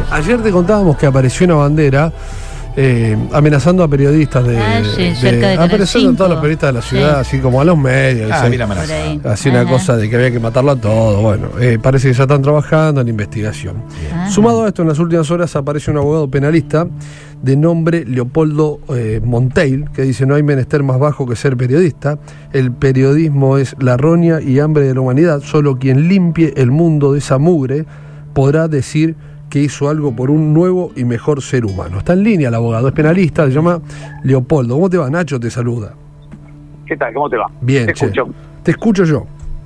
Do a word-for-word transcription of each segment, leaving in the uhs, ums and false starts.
Ayer te contábamos que apareció una bandera eh, amenazando a periodistas de, ah, sí, de, cerca de apareciendo a todos los periodistas de la ciudad, sí. así como a los medios. Ah, así, mira, amenazado. así una cosa de que había que matarlo a todos. Bueno, eh, parece que ya están trabajando en investigación. Ajá. Sumado a esto, en las últimas horas aparece un abogado penalista de nombre Leopoldo eh, Monteil, que dice: no hay menester más bajo que ser periodista. El periodismo es la roña y hambre de la humanidad. Solo quien limpie el mundo de esa mugre podrá decir que hizo algo por un nuevo y mejor ser humano. Está en línea el abogado, es penalista, se llama Leopoldo. ¿Cómo te va? Nacho te saluda. ¿Qué tal? ¿Cómo te va? Bien, te che. escucho. Te escucho yo.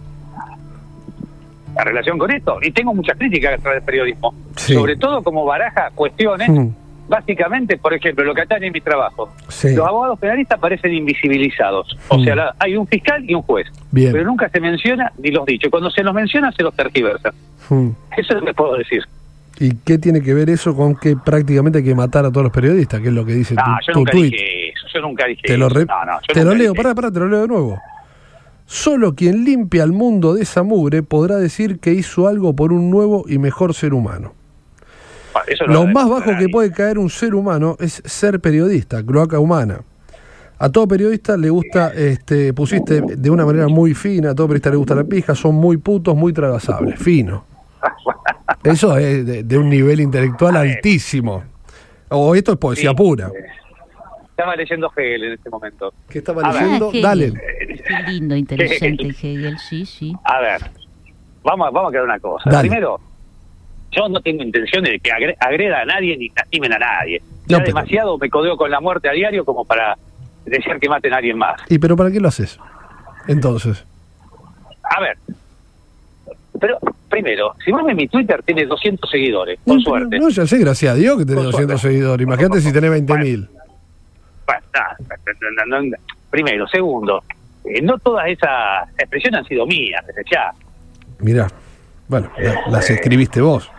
La relación con esto, y tengo muchas críticas contra el periodismo, Sí. sobre todo como baraja cuestiones, Mm. básicamente, por ejemplo, lo que atañe a mi trabajo. Sí. Los abogados penalistas parecen invisibilizados, o Mm. sea, la- hay un fiscal y un juez, Bien. pero nunca se menciona ni los dichos. Cuando se los menciona, se los tergiversa. Mm. Eso es lo que puedo decir. ¿Y qué tiene que ver eso con que prácticamente hay que matar a todos los periodistas? Que es lo que dice No, tu, yo tu nunca tuit. dije eso, yo nunca dije Te lo, eso. re- No, no, yo te nunca lo leo, dije pará, pará, te lo leo de nuevo. Solo quien limpia al mundo de esa mugre podrá decir que hizo algo por un nuevo y mejor ser humano. eso. Eso no Lo lo más debe bajo hacer que nadie. puede caer un ser humano es ser periodista, cloaca humana. A todo periodista le gusta, este, pusiste de una manera muy fina, a todo periodista le gusta la pija, son muy putos, muy tragasables, fino. Eso es de, de un nivel intelectual A ver. altísimo. O esto es poesía Sí. pura. Estaba leyendo Hegel en este momento. ¿Qué estaba A ver. leyendo? Ah, Hegel. Dale. Qué lindo, interesante Hegel, sí, sí. A ver, vamos, a- vamos a quedar una cosa. Dale. Primero, yo no tengo intención de que agre- agreda a nadie ni lastimen a nadie. No, Ya pero- demasiado me codeo con la muerte a diario como para desear que maten a alguien más. ¿Y pero para qué lo haces? Entonces. A ver, pero primero, si vos ves mi Twitter, tiene doscientos seguidores, con No, suerte. No, ya sé, gracias a Dios que tenés Con doscientos suerte. seguidores. Imagínate si tenés veinte mil. Bueno, nada, no, no, no, primero, segundo, eh, no todas esas expresiones han sido mías, desde ya. Mirá. Bueno, la- las escribiste vos.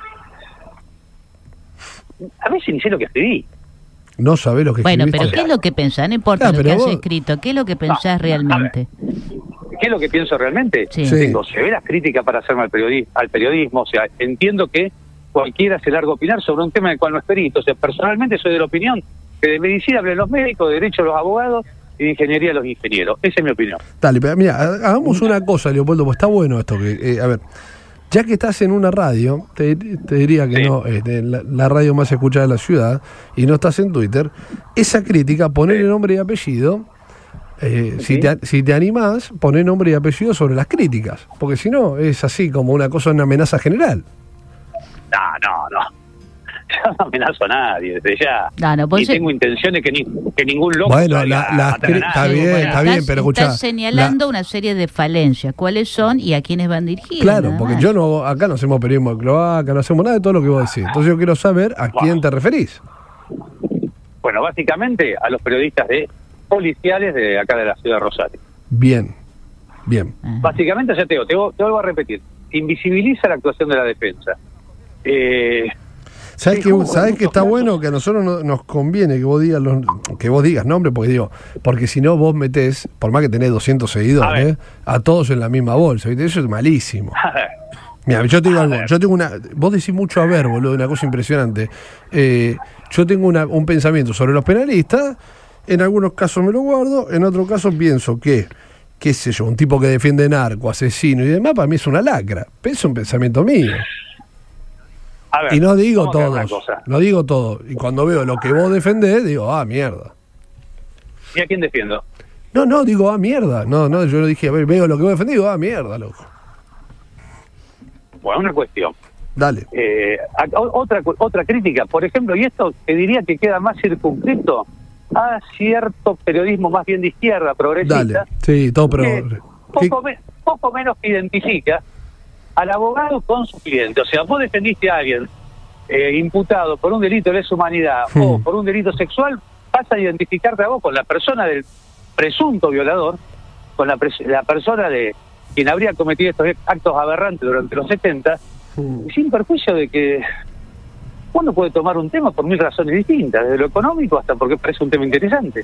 A veces ni sé lo que escribí. No sabés lo que Bueno, escribiste. pero ¿qué es lo que pensás? No importa Ah, lo pero que has vos- escrito, ¿qué es lo que pensás No, realmente? ¿Qué es lo que pienso realmente? Sí. Sí. Tengo severas críticas para hacerme al, periodi- al periodismo, o sea, entiendo que cualquiera se larga a opinar sobre un tema en el cual no es perito. O sea, personalmente soy de la opinión que de medicina hablen los médicos, de derecho los abogados y de ingeniería los ingenieros. Esa es mi opinión. Dale, pero mira, ha- hagamos una cosa, Leopoldo, pues está bueno esto. que eh, A ver, ya que estás en una radio, te, te diría que Sí. no, este, la, la radio más escuchada de la ciudad, y no estás en Twitter, esa crítica, ponerle nombre y apellido. Eh, si, Sí. te, si te animás, poné nombre y apellido sobre las críticas, porque si no, es así como una cosa, una amenaza general. No, no, no. Yo no amenazo a nadie, desde ya. No, no, pues y se- tengo intenciones que, ni, que ningún loco Bueno, salga la- a las matar a cri- nadie. está bien, bueno, está bien, estás- pero escuchá, estás señalando una serie de falencias. ¿Cuáles son y a quiénes van dirigidas? Claro, nada porque más. yo no, acá no hacemos periodismo de cloaca, no hacemos nada de todo lo que vos decís. Entonces yo quiero saber a quién te referís. Bueno, básicamente a los periodistas de policiales de acá de la ciudad de Rosario. Bien, bien. Ah. Básicamente, ya te digo, te, vuelvo- te vuelvo a repetir, invisibiliza la actuación de la defensa. Eh, ¿Sabes Sí, que, ¿cómo? ¿sabes que está bueno? Que a nosotros no- nos conviene que vos digas los, que vos digas nombres, porque digo, porque si no vos metés, por más que tenés doscientos A seguidores, ver. a, todos en la misma bolsa, ¿viste? Eso es malísimo. a ver, Mira, yo te digo A algo, ver. yo tengo una, vos decís mucho a ver, boludo, una cosa impresionante. Eh, yo tengo una, un pensamiento sobre los penalistas, en algunos casos me lo guardo, en otros casos pienso que, qué sé yo, un tipo que defiende narco, asesino y demás, para mí es una lacra. Pero es un pensamiento mío. a ver, Y no digo vamos a ver una todos, cosa. no digo todo. Y cuando veo lo que vos defendés, digo, ah, mierda. ¿Y a quién defiendo? No, no, digo, ah, mierda. No, no, yo no dije, a ver, veo lo que vos defendés, digo, ah, mierda, loco. Bueno, una cuestión. Dale. Eh, a- o- otra cu- otra crítica, por ejemplo, y esto te diría que queda más circunscrito a cierto periodismo más bien de izquierda, progresista, Dale. Sí, todo, pero. que poco, me- poco menos que identifica al abogado con su cliente. O sea, vos defendiste a alguien eh, imputado por un delito de lesa humanidad Hmm. o por un delito sexual, vas a identificarte a vos con la persona del presunto violador, con la, pres- la persona de quien habría cometido estos actos aberrantes durante los setenta, Mm. sin perjuicio de que uno puede tomar un tema por mil razones distintas, desde lo económico hasta porque parece un tema interesante.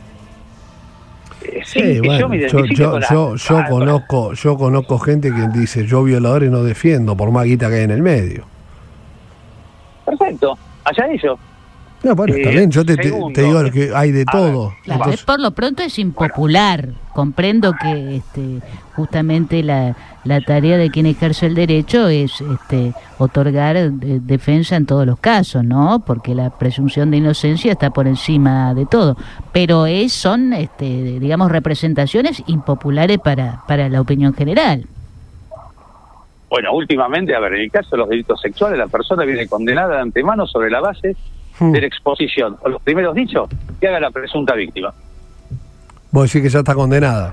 Eh, Sí, sin que bueno, yo me yo, identifique yo, con la- yo, yo Ah, conozco, yo conozco gente que dice, yo violadores no defiendo, por más guita que hay en el medio. Perfecto. allá ellos. No, bueno, está Eh, bien, yo te, te- segundo, te digo que hay de a todo. ver, Claro, Entonces, es- por lo pronto es impopular. Comprendo que este, justamente la, la tarea de quien ejerce el derecho es este, otorgar eh, defensa en todos los casos, ¿no? Porque la presunción de inocencia está por encima de todo. Pero es, son, este, digamos, representaciones impopulares para, para la opinión general. Bueno, últimamente, a ver, en el caso de los delitos sexuales, la persona viene condenada de antemano sobre la base Hmm. de la exposición o los primeros dichos que haga la presunta víctima. vos decís que ya está condenada.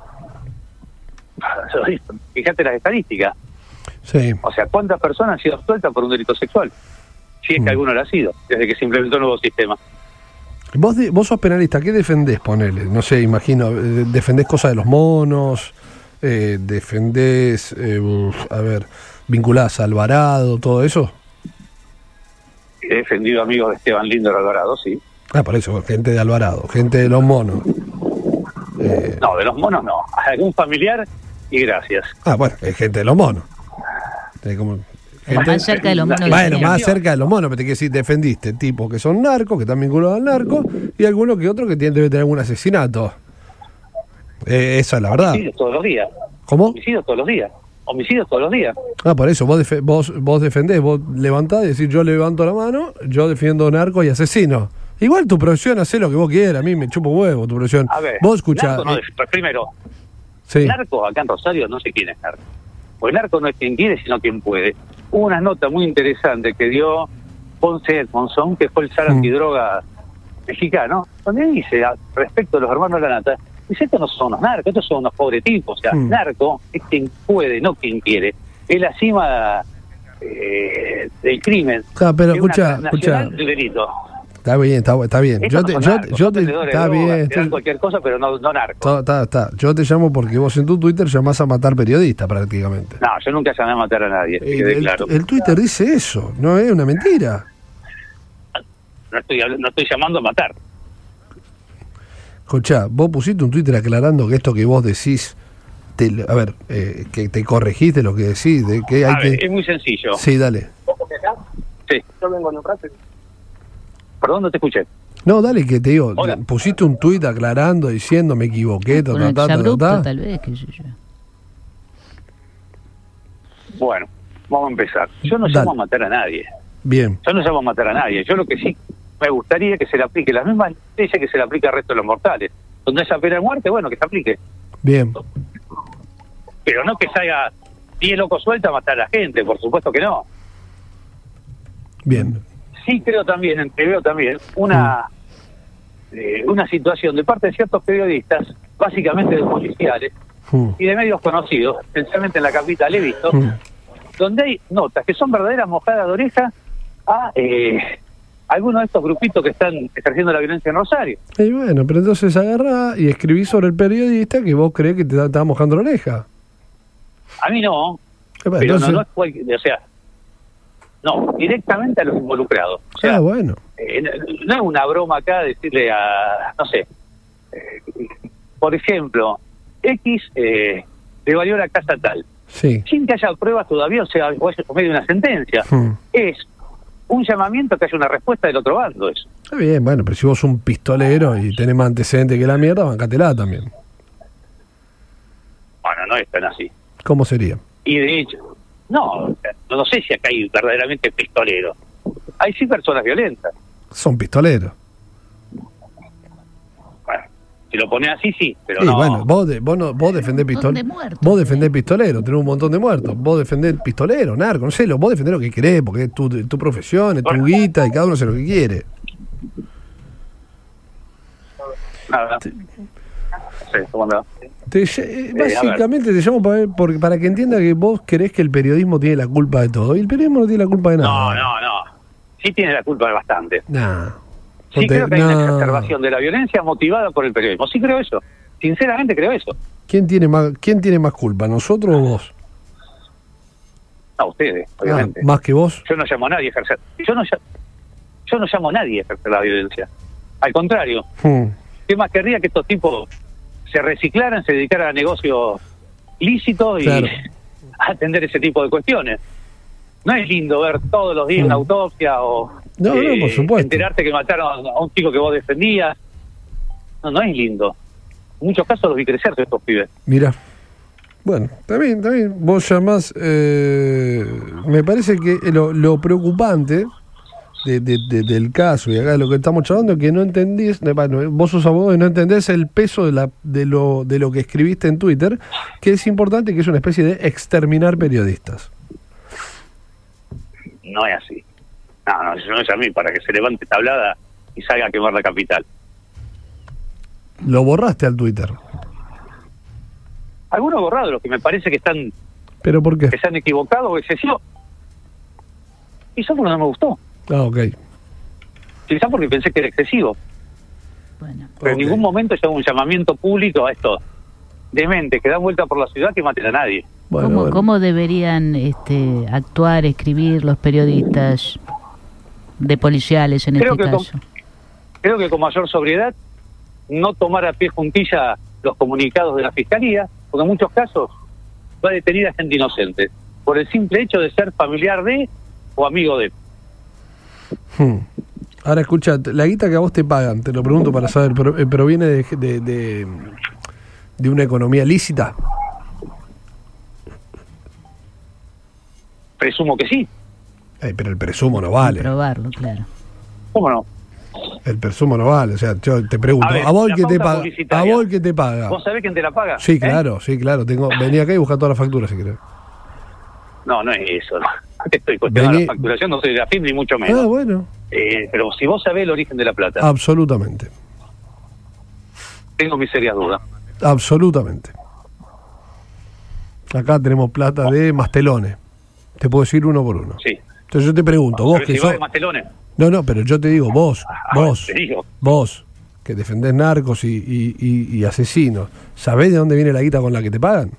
Fíjate las estadísticas. Sí. O sea, ¿cuántas personas han sido absueltas por un delito sexual? Si es que Mm. alguno lo ha sido, desde que se implementó el nuevo sistema. Vos, de- vos sos penalista, ¿qué defendés, ponele? No sé, imagino, eh, ¿defendés cosas de los monos? Eh, ¿Defendés, eh, uf, a ver, vinculadas a Alvarado, todo eso? He defendido amigos de Esteban Lindo Alvarado, sí. Ah, por eso, gente de Alvarado, gente de los monos. Eh, No, de los monos no. Algún familiar y gracias. ah, bueno, es gente de los monos. Eh, como- gente- Más cerca de los monos. Bueno, que más tenemos. cerca de los monos, pero te quiero decir, defendiste tipos que son narcos, que están vinculados al narco, y algunos que otros que tienen, debe tener algún asesinato. Eh, esa es la verdad. Homicidios todos los días. ¿Cómo? Homicidios todos los días. Homicidios todos los días. Ah, por eso, vos, defe- vos, vos defendés, vos levantás y decís, yo levanto la mano, yo defiendo narco y asesino. Igual tu profesión, hacé lo que vos quieras, a mí me chupo huevo tu profesión. A ver, Vos escuchá. narco no eh, def- pues primero, sí. narco acá en Rosario no sé quién es narco. Porque narco no es quien quiere, sino quien puede. Hubo una nota muy interesante que dio Ponce Monzón, que fue el zar Mm. antidroga mexicano, donde dice, a- respecto a los hermanos Lanata, dice, estos no son unos narcos, estos son unos pobres tipos. O sea, Mm. narco es quien puede, no quien quiere. Es la cima eh, del crimen. Ah, pero Es una escuchá, transnacional escuchá. del delito. Está bien, está, está bien. Estos Yo no te, son yo, narcos, yo son te, vendedores está de drogas, bien. te dan estoy- cualquier cosa, pero no, no narco. Está, está, está. Yo te llamo porque vos en tu Twitter llamás a matar periodistas prácticamente. No, yo nunca llamé a matar a nadie, que El, quede el- claro. el Twitter dice eso, no es una mentira. No estoy, habl- no estoy llamando a matar. Escuchá, vos pusiste un Twitter aclarando que esto que vos decís, te, a ver, eh, que te corregiste lo que decís, de que hay A ver, que... es muy sencillo. Sí, dale. Sí. Yo vengo en un rato. Perdón, no te escuché. No, dale, que te digo, Hola. pusiste un tuit aclarando, diciendo me equivoqué, ta, Un ta, ta, ta, exabrupto, ta. tal vez, qué sé yo. Bueno, vamos a empezar. Yo no Dale. llamo a matar a nadie. Bien, Yo no llamo a matar a nadie. Yo lo que sí me gustaría que se le aplique las mismas leyes que se le aplica al resto de los mortales. Donde haya pena de muerte, bueno, que se aplique. bien, Pero no que salga diez locos sueltos a matar a la gente, por supuesto que no. bien. Sí creo también, entreveo también, una eh, una situación de parte de ciertos periodistas, básicamente de policiales, Mm, y de medios conocidos, especialmente en la capital he visto, mm. donde hay notas que son verdaderas mojadas de oreja a eh, algunos de estos grupitos que están ejerciendo la violencia en Rosario. Y bueno, pero entonces agarrá y escribí sobre el periodista que vos creés que te está mojando la oreja. A mí no, Eh, bueno, pero entonces- no, no es cualquier, o sea, no, directamente a los involucrados. O sea, ah, bueno. eh, no, no es una broma acá decirle a, no sé, eh, por ejemplo, X eh, le valió la casa tal, Sí. sin que haya pruebas todavía, o sea, o es por medio de una sentencia. Mm. Es un llamamiento que haya una respuesta del otro bando, eso. Está bien, bueno, pero si vos sos un pistolero y tenés más antecedentes que la mierda, bancatela también. Bueno, no es tan así. ¿Cómo sería? Y de hecho, no, no, no sé si acá hay verdaderamente pistoleros. Hay sí personas violentas. Son pistoleros. Bueno, si lo pones así, sí, pero Y no. bueno, vos, de- vos, no, vos defendés Un montón pistoleros. de muertos. Vos defendés pistoleros, tenés un montón de muertos. Vos defendés pistolero, narco, no sé, lo, vos defendés lo que querés, porque es tu, tu profesión, es tu Bueno. guita y cada uno hace lo que quiere. Nada. Sí, ¿cómo andás? Te ll- eh, a ver. básicamente te llamo para, ver- porque- para que entienda que vos creés que el periodismo tiene la culpa de todo. Y el periodismo no tiene la culpa de nada. No, no, no. Sí tiene la culpa de bastante. Nah. Sí No te- creo que hay una no. exacerbación de la violencia motivada por el periodismo. Sí creo eso. Sinceramente creo eso. ¿Quién tiene más, quién tiene más culpa, nosotros o vos? No, ustedes, Ah, obviamente. más que vos. Yo no llamo a nadie a ejercer. Yo no, ll- yo no llamo a nadie a ejercer la violencia. Al contrario. Hmm. ¿Qué más querría que estos tipos se reciclaran, se dedicaran a negocios lícitos y Claro. a atender ese tipo de cuestiones? No es lindo ver todos los días Mm. una autopsia o No, eh, no, por supuesto. Enterarte que mataron a un chico que vos defendías. No, no es lindo. En muchos casos los vi crecer de estos pibes. Mira. Bueno, está bien, está bien. Vos llamás, eh, me parece que lo, lo preocupante de, de, de, del caso, y acá de lo que estamos charlando, es que no entendís, bueno, vos sos abogado y no entendés el peso de, la, de, lo, de lo que escribiste en Twitter, que es importante, que es una especie de exterminar periodistas. No es así. No, no, eso no es a mí, para que se levante tablada y salga a quemar la capital. Lo borraste al Twitter. Algunos borrados, los que me parece que están, ¿Pero por qué? que se han equivocado o excesivo. Quizás porque no me gustó. Ah, ok. Quizás porque pensé que era excesivo. Bueno. Pero Ok. en ningún momento yo hago un llamamiento público a estos dementes que dan vuelta por la ciudad que maten a nadie. Bueno, ¿Cómo, bueno. cómo deberían este, actuar, escribir los periodistas de policiales en Creo este que con- caso? Creo que con mayor sobriedad, no tomar a pie juntilla los comunicados de la Fiscalía, porque en muchos casos va a detener a gente inocente, por el simple hecho de ser familiar de o amigo de. Hmm. Ahora escucha, la guita que a vos te pagan, te lo pregunto para saber, pero, eh, ¿proviene de, de, de, de una economía lícita? Presumo que sí, Eh, pero el presumo no vale. Probarlo, claro. ¿cómo no? El presumo no vale. O sea, yo te pregunto, A ver, ¿a vos la que te pauta paga? ¿A publicitaria. vos que te paga? ¿Vos sabés quién te la paga? Sí, ¿Eh? claro, sí, claro. Tengo, vení acá y busca toda la factura si querés. No, no es eso. No te estoy cuestionando Vení- la facturación, no soy de la F I M ni mucho menos. Ah, bueno, Eh, pero si vos sabés el origen de la plata, absolutamente. tengo mis serias dudas. Absolutamente. Acá tenemos plata de Mastelones. Te puedo decir uno por uno. Sí. Entonces yo te pregunto, vos Pero que si va sos... de Mastelones. No, no, pero yo te digo, vos, Ah, vos, te digo. vos, que defendés narcos y, y, y, y asesinos, ¿sabés de dónde viene la guita con la que te pagan?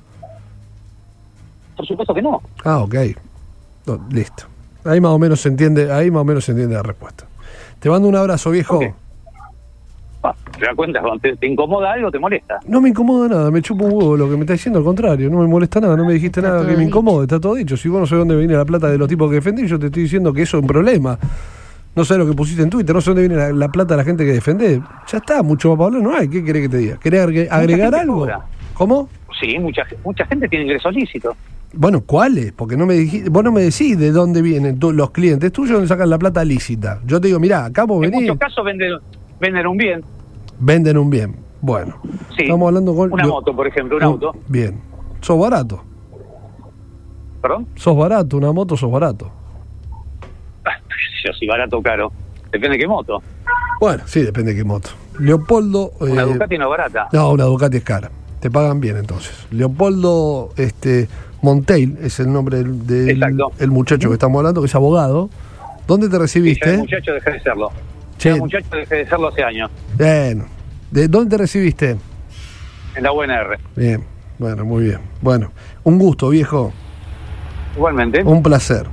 Por supuesto que no. Ah, ok. No, listo. Ahí más o menos se entiende, ahí más o menos se entiende la respuesta. Te mando un abrazo, viejo. Ok. Ah, ¿te das cuenta? Cuando te, te incomoda algo, te molesta. No me incomoda nada, me chupa un huevo lo que me está diciendo, al contrario, no me molesta nada, no me dijiste Está nada todo que me dicho. incomode, está todo dicho. Si vos no sabés dónde viene la plata de los tipos que defendí, yo te estoy diciendo que eso es un problema. No sé lo que pusiste en Twitter, no sé dónde viene la, la plata de la gente que defendés. Ya está, mucho más para hablar no hay. ¿Qué querés que te diga? ¿Querés agre- agregar gente algo? cobra. ¿Cómo? Sí, mucha mucha gente tiene ingresos lícitos. Bueno, ¿cuáles? Porque no me dijiste, vos no me decís de dónde vienen tu- los clientes tuyos donde sacan la plata lícita. Yo te digo, mirá, acá vos En venís, muchos casos venden, venden un bien. venden un bien. Bueno, Sí. estamos hablando con... Una yo- moto, por ejemplo, un Uh, auto. Bien. Sos barato. ¿Perdón? Sos barato, una moto sos barato. Ah, yo si barato o caro. Depende de qué moto. Bueno, sí, depende de qué moto. Leopoldo... Una eh, Ducati no es barata. No, una Ducati es cara. Te pagan bien entonces. Leopoldo este, Monteil es el nombre del, del- Exacto. el muchacho que estamos hablando, que es abogado. ¿Dónde te Sí, ya recibiste? el muchacho dejé de serlo. Che. Ya el muchacho dejé de serlo hace años. Bueno. ¿De dónde te recibiste? En la U N R. Bien. Bueno, muy bien. Bueno, un gusto, viejo. Igualmente. Un placer.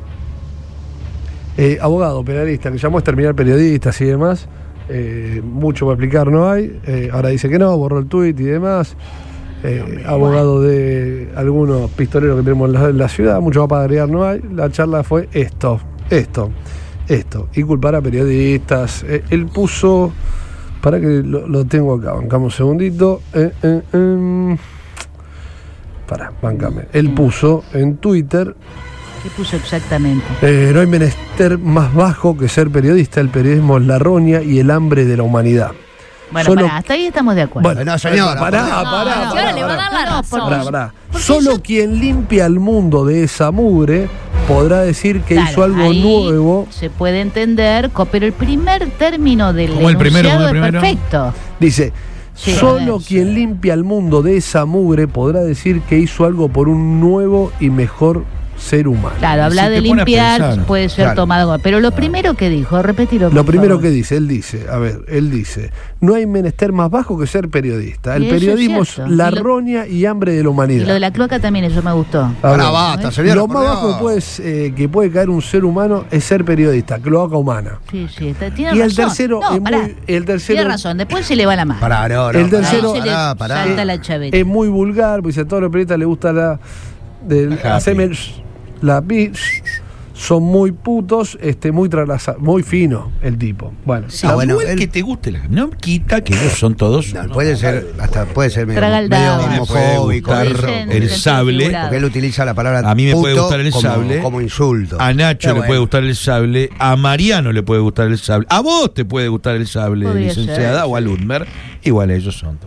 Eh, abogado, penalista, que llamó a terminar periodistas y demás. Eh, mucho para explicar no hay. Eh, ahora dice que no, borró el tuit y demás. Eh, abogado de algunos pistoleros que tenemos en la, en la ciudad, mucho más para agregar no hay. La charla fue esto, esto, esto. Y culpar a periodistas. Eh, él puso. Para que lo, lo tengo acá, bancame un segundito. Eh, eh, eh. Pará, bancame. Él puso en Twitter. ¿Qué puso exactamente? Eh, no hay menester más bajo que ser periodista. El periodismo es la roña y el hambre de la humanidad. Bueno, Solo- pará, hasta ahí estamos de acuerdo. Bueno, No, señora, pará, pará. pará, No, pará, no, pará, ahora le va a pará. dar la No, razón. Pará, pará. Solo quien limpia al mundo de esa mugre podrá decir que Claro, hizo algo ahí nuevo. se puede entender, co- pero el primer término del ¿Cómo el primero, enunciado cómo el es primero? perfecto. Dice, Sí, a solo ver, quien sí. limpia al mundo de esa mugre podrá decir que hizo algo por un nuevo y mejor ser humano. Claro, hablar Si de te pone a limpiar pensar, puede ser claro. tomado como... Pero lo primero que dijo, repetilo. Lo por primero favor. que dice, él dice, a ver, él dice, no hay menester más bajo que ser periodista. El Y eso es periodismo es, cierto. la Y lo- roña y hambre de la Y humanidad. lo de la cloaca también, eso me gustó. A Pará, ver, basta, señora. lo por más Dios. bajo pues, eh, que puede caer un ser humano es ser periodista, cloaca humana. Sí, sí, está- tiene Y el razón. tercero No, es pará. muy- el tercero- Tiene razón, después se le va la mano. Pará, no, no, El tercero- Ahí se le pará, pará. salta la chaveta. Es muy vulgar, porque si a todos los periodistas les gusta la del Happy. hacerme la pi- son muy putos, este, muy tralaza, muy fino el tipo. Bueno, Sí, la- bueno, Igual él- que te guste la no quita que ellos son todos. No, puede ser, hasta puede ser medio, Traga el medio dado. A mí me puede homofóbico. gustar eso, Dicen, el porque, sable. figurado. porque él utiliza la palabra A mí me puede puto gustar el como, sable. como insulto. A Nacho Pero le bueno. puede gustar el sable, a Mariano le puede gustar el sable, a vos te puede gustar el sable, Podría licenciada, ser, o a Ludmer. Igual ellos son todos.